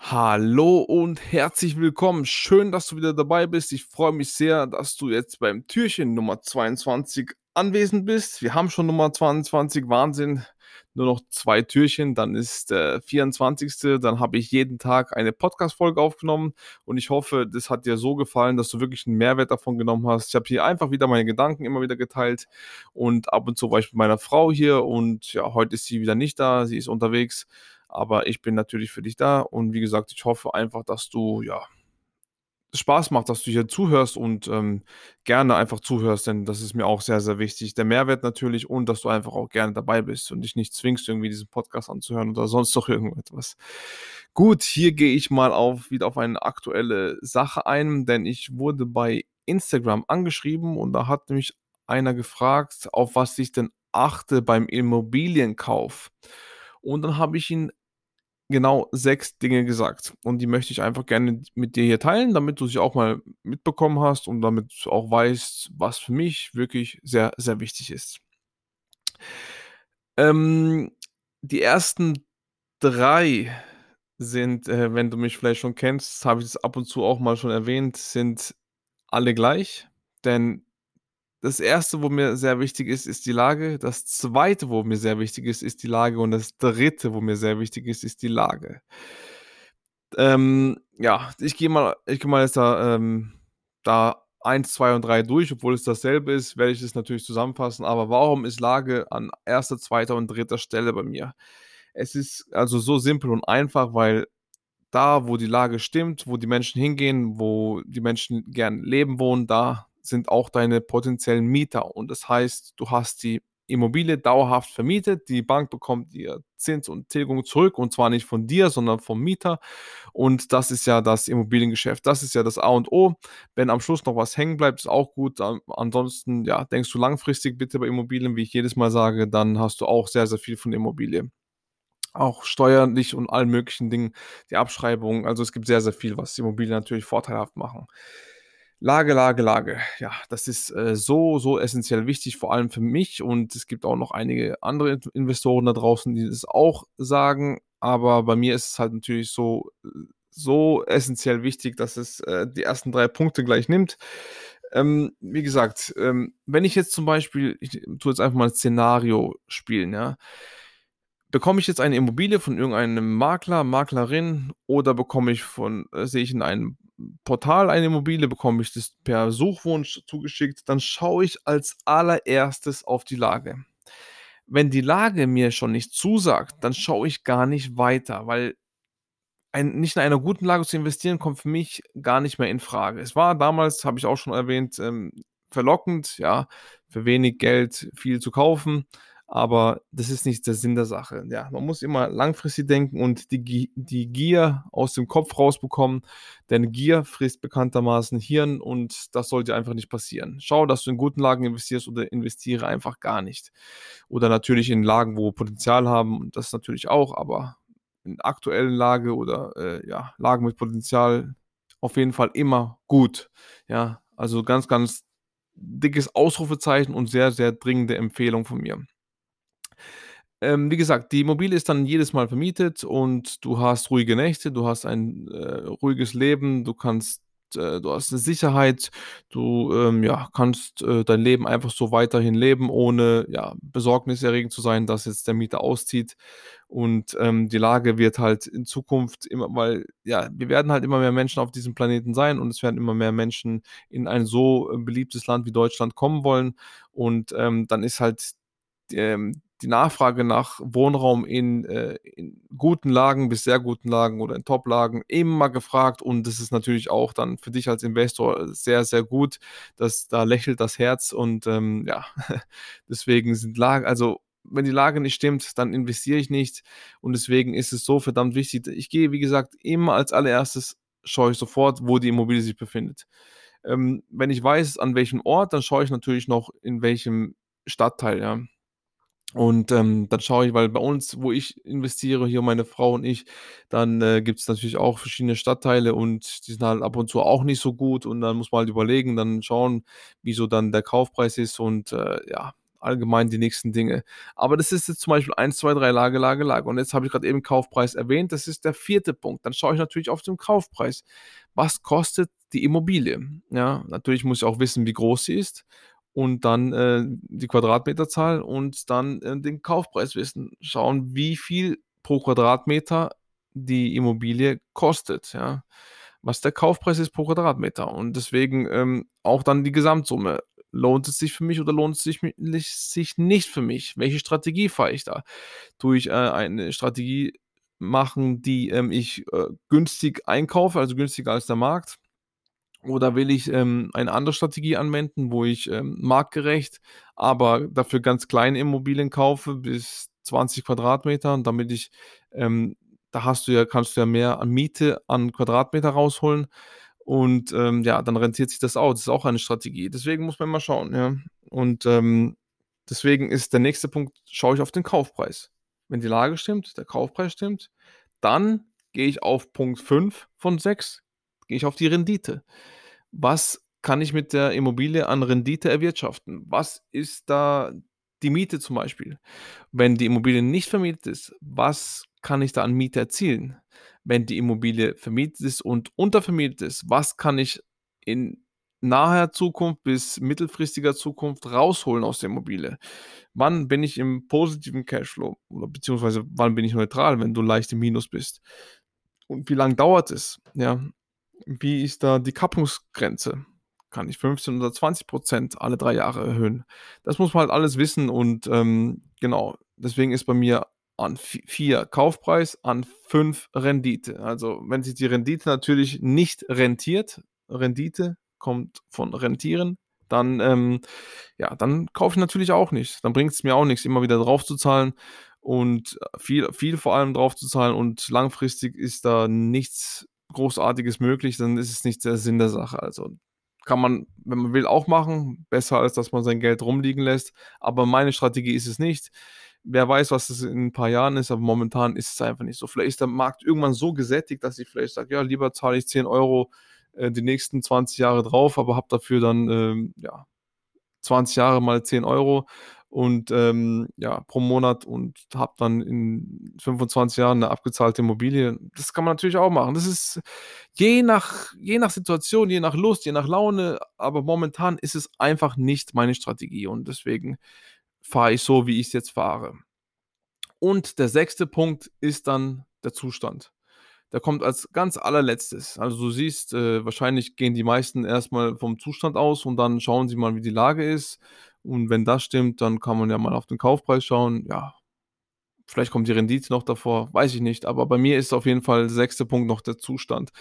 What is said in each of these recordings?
Hallo und herzlich willkommen. Schön, dass du wieder dabei bist. Ich freue mich sehr, dass du jetzt beim Türchen Nummer 22 anwesend bist. Wir haben schon Nummer 22, Wahnsinn. Nur noch 2 Türchen, dann ist der 24. Dann habe ich jeden Tag eine Podcast-Folge aufgenommen und ich hoffe, das hat dir so gefallen, dass du wirklich einen Mehrwert davon genommen hast. Ich habe hier einfach wieder meine Gedanken immer wieder geteilt und ab und zu war ich mit meiner Frau hier und ja, heute ist sie wieder nicht da, sie ist unterwegs. Aber ich bin natürlich für dich da und wie gesagt, ich hoffe einfach, dass du, ja, es Spaß macht, dass du hier zuhörst und, gerne einfach zuhörst, denn das ist mir auch sehr, sehr wichtig. Der Mehrwert natürlich und dass du einfach auch gerne dabei bist und dich nicht zwingst, irgendwie diesen Podcast anzuhören oder sonst noch irgendetwas. Gut, hier gehe ich mal wieder auf eine aktuelle Sache ein, denn ich wurde bei Instagram angeschrieben und da hat mich einer gefragt, auf was ich denn achte beim Immobilienkauf. Und dann habe ich ihn genau 6 Dinge gesagt und die möchte ich einfach gerne mit dir hier teilen, damit du sie auch mal mitbekommen hast und damit du auch weißt, was für mich wirklich sehr, sehr wichtig ist. Ähm, Die ersten 3 sind, wenn du mich vielleicht schon kennst, habe ich es ab und zu auch mal schon erwähnt, sind alle gleich, denn das erste, wo mir sehr wichtig ist, ist die Lage. Das zweite, wo mir sehr wichtig ist, ist die Lage und das dritte, wo mir sehr wichtig ist die Lage. Ja, ich gehe mal jetzt da 1, 2 und 3 durch, obwohl es dasselbe ist, werde ich es natürlich zusammenfassen. Aber warum ist Lage an erster, zweiter und dritter Stelle bei mir? Es ist also so simpel und einfach, weil da, wo die Lage stimmt, wo die Menschen hingehen, wo die Menschen gern leben wohnen, da sind auch deine potenziellen Mieter. Und das heißt, du hast die Immobilie dauerhaft vermietet, die Bank bekommt ihr Zins und Tilgung zurück und zwar nicht von dir, sondern vom Mieter. Und das ist ja das Immobiliengeschäft. Das ist ja das A und O. Wenn am Schluss noch was hängen bleibt, ist auch gut. Ansonsten, ja, denkst du langfristig bitte bei Immobilien, wie ich jedes Mal sage, dann hast du auch sehr, sehr viel von Immobilie. Auch steuerlich und allen möglichen Dingen, die Abschreibung. Also, es gibt sehr, sehr viel, was Immobilien natürlich vorteilhaft machen. Lage, Lage, Lage. Ja, das ist, so, so essenziell wichtig, vor allem für mich und es gibt auch noch einige andere Investoren da draußen, die das auch sagen, aber bei mir ist es halt natürlich so essenziell wichtig, dass es, die ersten 3 Punkte gleich nimmt. Wie gesagt, wenn ich jetzt zum Beispiel ich tue jetzt einfach mal ein Szenario spielen, ja? Bekomme ich jetzt eine Immobilie von irgendeinem Makler, Maklerin oder sehe ich in einem Portal eine Immobilie, bekomme ich das per Suchwunsch zugeschickt, dann schaue ich als Allererstes auf die Lage. Wenn die Lage mir schon nicht zusagt, dann schaue ich gar nicht weiter, weil nicht in einer guten Lage zu investieren, kommt für mich gar nicht mehr in Frage. Es war damals, habe ich auch schon erwähnt, verlockend, ja, für wenig Geld viel zu kaufen, aber das ist nicht der Sinn der Sache. Ja, man muss immer langfristig denken und die Gier aus dem Kopf rausbekommen, denn Gier frisst bekanntermaßen Hirn und das sollte einfach nicht passieren. Schau, dass du in guten Lagen investierst oder investiere einfach gar nicht. Oder natürlich in Lagen, wo Potenzial haben, das natürlich auch, aber in der aktuellen Lage oder, ja, Lagen mit Potenzial auf jeden Fall immer gut. Ja, also ganz, ganz dickes Ausrufezeichen und sehr, sehr dringende Empfehlung von mir. Wie gesagt, die Immobilie ist dann jedes Mal vermietet und du hast ruhige Nächte, du hast ein, ruhiges Leben, du hast 'ne Sicherheit, du, ja, kannst, dein Leben einfach so weiterhin leben, ohne, ja, besorgniserregend zu sein, dass jetzt der Mieter auszieht. Und, die Lage wird halt in Zukunft immer weil, ja, wir werden halt immer mehr Menschen auf diesem Planeten sein und es werden immer mehr Menschen in ein so, beliebtes Land wie Deutschland kommen wollen. Und, dann ist halt die Nachfrage nach Wohnraum in guten Lagen bis sehr guten Lagen oder in Top-Lagen immer gefragt und das ist natürlich auch dann für dich als Investor sehr, sehr gut. Da lächelt das Herz und, ja, deswegen sind Lagen also, wenn die Lage nicht stimmt, dann investiere ich nicht und deswegen ist es so verdammt wichtig. Ich gehe, wie gesagt, immer als Allererstes schaue ich sofort, wo die Immobilie sich befindet. Wenn ich weiß, an welchem Ort, dann schaue ich natürlich noch, in welchem Stadtteil, ja. Und, dann schaue ich weil bei uns, wo ich investiere, hier meine Frau und ich, dann, gibt es natürlich auch verschiedene Stadtteile und die sind halt ab und zu auch nicht so gut und dann muss man halt überlegen, dann schauen, wie so dann der Kaufpreis ist und, ja. allgemein die nächsten Dinge. Aber das ist jetzt zum Beispiel 1, 2, 3 Lage, Lage, Lage. Und jetzt habe ich gerade eben Kaufpreis erwähnt. Das ist der vierte Punkt. Dann schaue ich natürlich auf den Kaufpreis. Was kostet die Immobilie? Ja, natürlich muss ich auch wissen, wie groß sie ist und dann, die Quadratmeterzahl und dann, den Kaufpreis wissen. Schauen, wie viel pro Quadratmeter die Immobilie kostet, ja, was der Kaufpreis ist pro Quadratmeter und deswegen, auch dann die Gesamtsumme. Lohnt es sich für mich oder lohnt es sich nicht für mich? Welche Strategie fahre ich da? Tue ich, eine Strategie machen, die, ich, günstig einkaufe, also günstiger als der Markt? Oder will ich, eine andere Strategie anwenden, wo ich, marktgerecht, aber dafür ganz kleine Immobilien kaufe bis 20 Quadratmetern, damit ich ähm, da kannst du ja mehr an Miete an Quadratmeter rausholen und, ja, dann rentiert sich das aus. Das ist auch eine Strategie. Deswegen muss man mal schauen, ja. Und, deswegen ist der nächste Punkt, schaue ich auf den Kaufpreis. Wenn die Lage stimmt, der Kaufpreis stimmt, dann gehe ich auf Punkt 5 von 6, gehe ich auf die Rendite. Was kann ich mit der Immobilie an Rendite erwirtschaften? Was ist da die Miete zum Beispiel? Wenn die Immobilie nicht vermietet ist, was kann ich da an Miete erzielen? Wenn die Immobilie vermietet ist und untervermietet ist, was kann ich in naher Zukunft bis mittelfristiger Zukunft rausholen aus der Immobilie? Wann bin ich im positiven Cashflow oder beziehungsweise wann bin ich neutral, wenn du leicht im Minus bist? Und wie lang dauert es? Ja, wie ist da die Kappungsgrenze? Kann ich 15 oder 20% alle 3 Jahre erhöhen? Das muss man halt alles wissen und, genau, deswegen ist bei mir an 4 Kaufpreis, an 5 Rendite. Also, wenn sich die Rendite natürlich nicht rentiert, Rendite kommt von rentieren, dann, ja, dann kaufe ich natürlich auch nicht. Dann bringt es mir auch nichts, immer wieder draufzuzahlen und viel vor allem draufzuzahlen und langfristig ist da nichts Großartiges möglich, dann ist es nicht der Sinn der Sache. Also, kann man, wenn man will, auch machen, besser als dass man sein Geld rumliegen lässt, aber meine Strategie ist es nicht. Wer weiß, was es in 'n paar Jahren ist, aber momentan ist es einfach nicht so. Vielleicht ist der Markt irgendwann so gesättigt, dass ich vielleicht sage: „Ja, lieber zahle ich 10 € die nächsten 20 Jahre drauf, aber habe dafür dann, ja, 20 Jahre mal 10 € und, ja, pro Monat und habe dann in 25 Jahren 'ne abgezahlte Immobilie. Das kann man natürlich auch machen. Das ist je nach Situation, je nach Lust, je nach Laune, aber momentan ist es einfach nicht meine Strategie und deswegen fahre ich so, wie ich's jetzt fahre. Und der sechste Punkt ist dann der Zustand. Der kommt als ganz allerletztes. Also, du siehst, wahrscheinlich gehen die meisten erst mal vom Zustand aus und dann schauen sie mal, wie die Lage ist. Und wenn das stimmt, dann kann man ja mal auf den Kaufpreis schauen. Ja, vielleicht kommt die Rendite noch davor, weiß ich nicht. Aber bei mir ist auf jeden Fall der sechste Punkt noch der Zustand.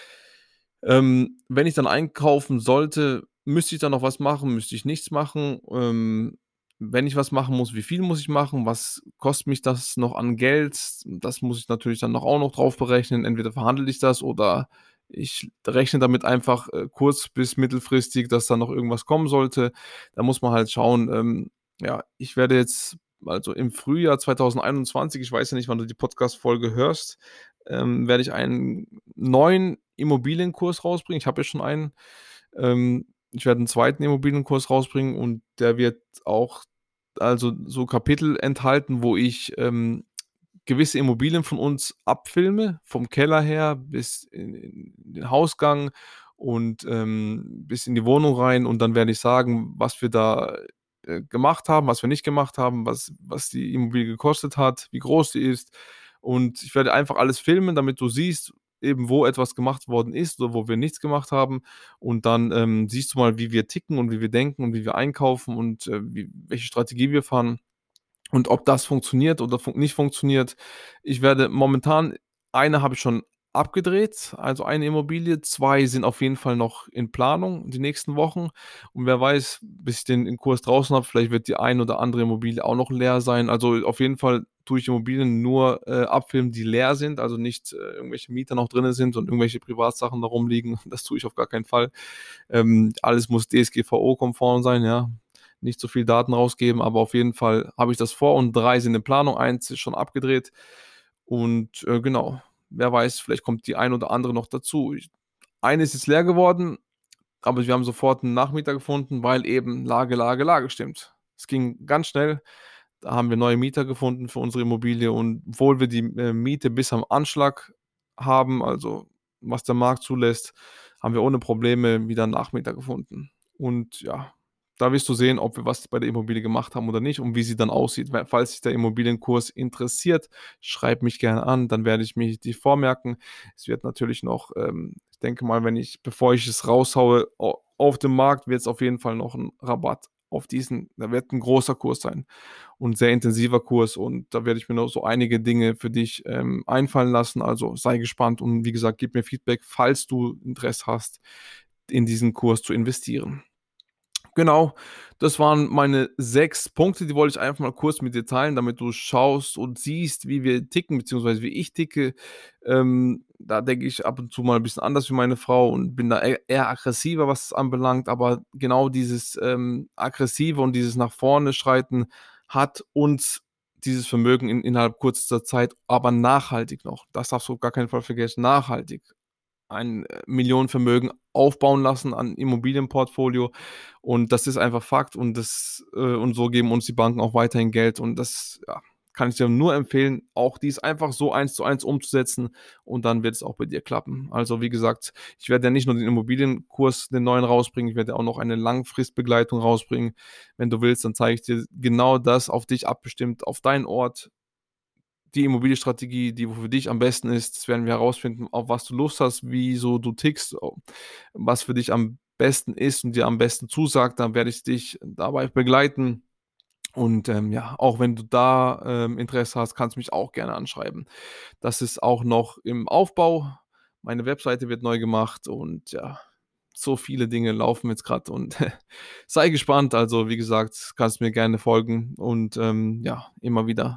Wenn ich dann einkaufen sollte, müsste ich dann noch was machen, müsste ich nichts machen? Wenn ich was machen muss, wie viel muss ich machen? Was kostet mich das noch an Geld? Das muss ich natürlich dann noch auch noch drauf berechnen. Entweder verhandle ich das oder ich rechne damit einfach, kurz bis mittelfristig, dass da noch irgendwas kommen sollte. Da muss man halt schauen. Ja, ich werde jetzt also im Frühjahr 2021, ich weiß ja nicht, wann du die Podcast-Folge hörst, werde ich einen neuen Immobilienkurs rausbringen. Ich habe ja schon einen. Ich werde einen zweiten Immobilienkurs rausbringen und der wird auch also so Kapitel enthalten, wo ich, gewisse Immobilien von uns abfilme, vom Keller her bis in den Hausgang und, bis in die Wohnung rein und dann werde ich sagen, was wir da, gemacht haben, was wir nicht gemacht haben, was die Immobilie gekostet hat, wie groß sie ist. Und ich werde einfach alles filmen, damit du siehst eben, wo etwas gemacht worden ist oder wo wir nichts gemacht haben. Und dann, siehst du mal, wie wir ticken und wie wir denken und wie wir einkaufen und, welche Strategie wir fahren. Und ob das funktioniert oder nicht funktioniert. Ich werde momentan eine habe ich schon abgedreht, also eine Immobilie, 2 sind auf jeden Fall noch in Planung die nächsten Wochen. Und wer weiß, bis ich den Kurs draußen habe, vielleicht wird die ein oder andere Immobilie auch noch leer sein. Also, auf jeden Fall tue ich Immobilien nur, abfilmen, die leer sind, also nicht, irgendwelche Mieter noch drinnen sind und irgendwelche Privatsachen da rumliegen. Das tue ich auf gar keinen Fall. Alles muss DSGVO-konform sein, ja. Nicht so viel Daten rausgeben, aber auf jeden Fall habe ich das vor und 3 sind in Planung, eins ist schon abgedreht und, genau, wer weiß, vielleicht kommt die ein oder andere noch dazu. Eine ist jetzt leer geworden, aber wir haben sofort 'n Nachmieter gefunden, weil eben Lage, Lage, Lage stimmt. Es ging ganz schnell. Da haben wir neue Mieter gefunden für unsere Immobilie und obwohl wir die, Miete bis am Anschlag haben, also was der Markt zulässt, haben wir ohne Probleme wieder 'n Nachmieter gefunden. Und ja, da wirst du sehen, ob wir was bei der Immobilie gemacht haben oder nicht und wie sie dann aussieht. Falls dich der Immobilienkurs interessiert, schreib mich gerne an, dann werde ich mir die vormerken. Es wird natürlich noch, ich denke mal, bevor ich es raushaue, auf dem Markt wird es auf jeden Fall noch 'n Rabatt auf diesen, da wird 'n großer Kurs sein und sehr intensiver Kurs und da werde ich mir noch so einige Dinge für dich, einfallen lassen. Also, sei gespannt und wie gesagt, gib mir Feedback, falls du Interesse hast, in diesen Kurs zu investieren. Genau, das waren meine 6 Punkte, die wollte ich einfach mal kurz mit dir teilen, damit du schaust und siehst, wie wir ticken, beziehungsweise wie ich ticke. Da denke ich ab und zu mal ein bisschen anders wie meine Frau und bin da eher aggressiver, was es anbelangt, aber genau dieses, Aggressive und dieses nach vorne Schreiten hat uns dieses Vermögen innerhalb kürzester Zeit, aber nachhaltig noch, das darfst du auf gar keinen Fall vergessen, nachhaltig ein, Millionenvermögen aufbauen lassen an Immobilienportfolio und das ist einfach Fakt und so geben uns die Banken auch weiterhin Geld und das, ja, kann ich dir nur empfehlen, auch dies einfach so eins zu eins umzusetzen und dann wird es auch bei dir klappen. Also, wie gesagt, ich werde ja nicht nur den Immobilienkurs, den neuen rausbringen, ich werde auch noch eine Langfristbegleitung rausbringen. Wenn du willst, dann zeige ich dir genau das auf dich abbestimmt, auf deinen Ort, die Immobilienstrategie, die für dich am besten ist. Das werden wir herausfinden, auf was du Lust hast, wie so du tickst, was für dich am besten ist und dir am besten zusagt. Dann werde ich dich dabei begleiten. Und ja, auch wenn du da Interesse hast, kannst du mich auch gerne anschreiben. Das ist auch noch im Aufbau. Meine Webseite wird neu gemacht und ja, so viele Dinge laufen jetzt gerade und sei gespannt. Also, wie gesagt, kannst mir gerne folgen und, ja, immer wieder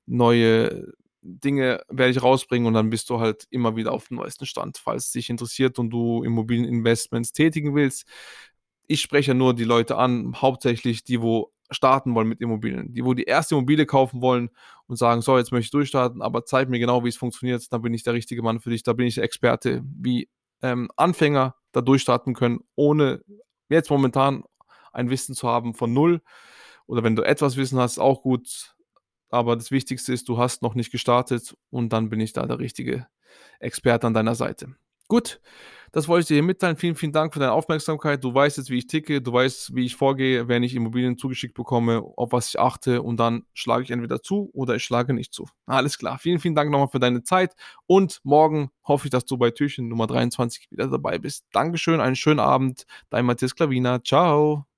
neue Dinge werde ich rausbringen und dann bist du halt immer wieder auf dem neuesten Stand, falls es dich interessiert und du Immobilieninvestments tätigen willst. Ich spreche nur die Leute an, hauptsächlich die, wo starten wollen mit Immobilien. Die, wo die erste Immobilie kaufen wollen und sagen: „So, jetzt möchte ich durchstarten, aber zeig mir genau, wie es funktioniert.“ Dann bin ich der richtige Mann für dich. Da bin ich der Experte, wie, Anfänger da durchstarten können, ohne jetzt momentan ein Wissen zu haben von null. Oder wenn du etwas Wissen hast, auch gut. Aber das Wichtigste ist, du hast noch nicht gestartet und dann bin ich da der richtige Experte an deiner Seite. Gut, das wollte ich dir hier mitteilen. Vielen, vielen Dank für deine Aufmerksamkeit. Du weißt jetzt, wie ich ticke, du weißt, wie ich vorgehe, wenn ich Immobilien zugeschickt bekomme, auf was ich achte und dann schlage ich entweder zu oder ich schlage nicht zu. Alles klar. Vielen, vielen Dank nochmal für deine Zeit und morgen hoffe ich, dass du bei Türchen Nummer 23 wieder dabei bist. Dankeschön, einen schönen Abend. Dein Matthias Klavina. Ciao.